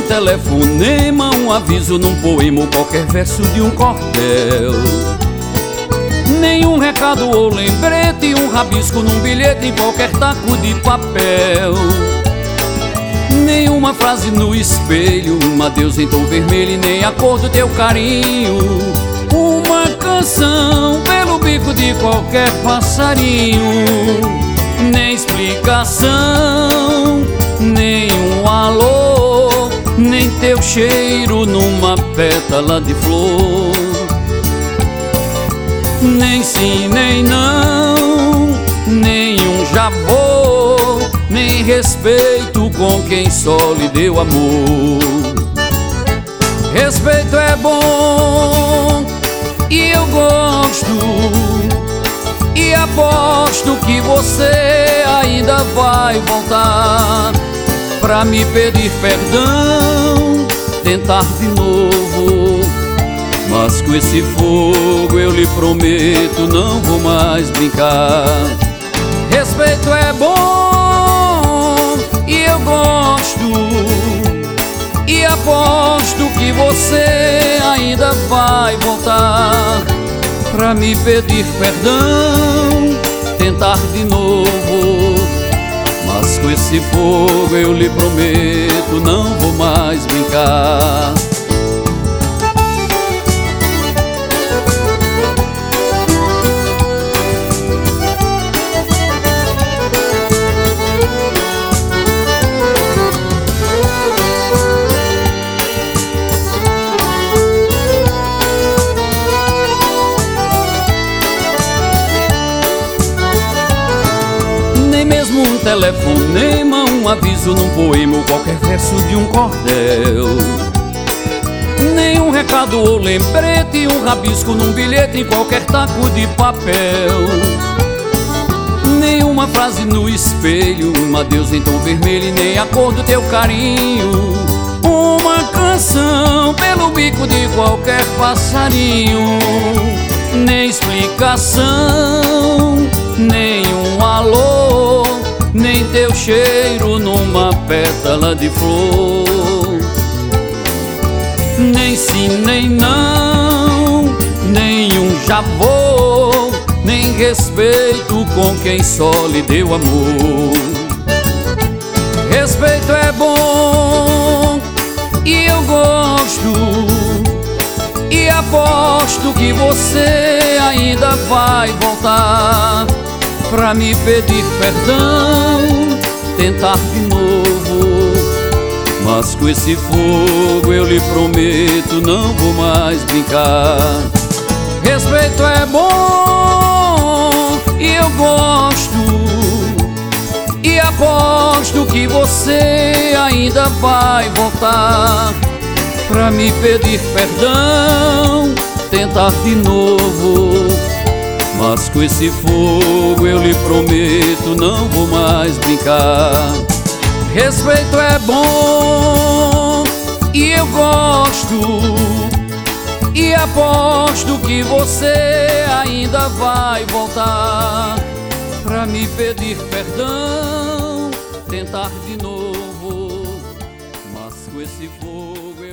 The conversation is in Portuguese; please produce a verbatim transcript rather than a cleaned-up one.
telefonema, um aviso num poema ou qualquer verso de um cordel. Nenhum recado ou lembrete, um rabisco num bilhete em qualquer taco de papel. Nenhuma frase no espelho, um adeus em tom vermelho e nem a cor do teu carinho. Uma canção pelo bico de qualquer passarinho. Nem explicação, nem um alô, nem teu cheiro numa pétala de flor. Nem sim, nem não, nem um já vou, nem respeito com quem só lhe deu amor. Respeito é bom e eu gosto, e aposto que você ainda vai voltar pra me pedir perdão, tentar de novo. Mas com esse fogo eu lhe prometo, não vou mais brincar. Respeito é bom e eu gosto, e aposto que você ainda vai voltar pra me pedir perdão, tentar de novo. Mas com esse fogo eu lhe prometo, não vou mais brincar. Mesmo um telefonema, um aviso num poema ou qualquer verso de um cordel. Nenhum recado ou lembrete, um rabisco num bilhete em qualquer taco de papel. Nenhuma frase no espelho, um adeus em tom vermelho e nem a cor do teu carinho. Uma canção pelo bico de qualquer passarinho. Nem explicação, nem um alô, nem teu cheiro numa pétala de flor. Nem sim, nem não, nem um já vou, nem respeito com quem só lhe deu amor. Respeito é bom e eu gosto, e aposto que você ainda vai voltar pra me pedir perdão, tentar de novo. Mas com esse fogo eu lhe prometo, não vou mais brincar. Respeito é bom e eu gosto, e aposto que você ainda vai voltar pra me pedir perdão, tentar de novo. Mas com esse fogo eu lhe prometo, não vou mais brincar. Respeito é bom e eu gosto, e aposto que você ainda vai voltar pra me pedir perdão, tentar de novo. Mas com esse fogo